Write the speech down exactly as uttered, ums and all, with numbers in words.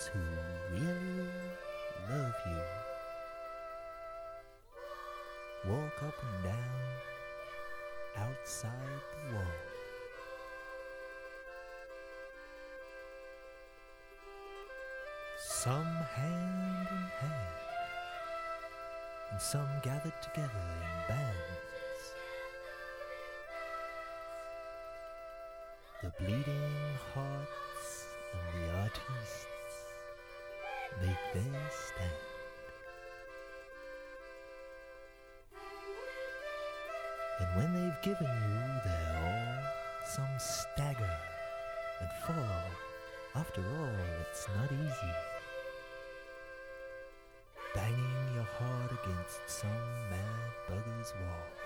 ones who really love you walk up and down outside the wall. Some hand in hand, and some gathered together in bands. The bleeding hearts and the artists make their stand. And when they've given you their all, some stagger and fall. After all, it's not easy, banging your heart against some mad bugger's wall.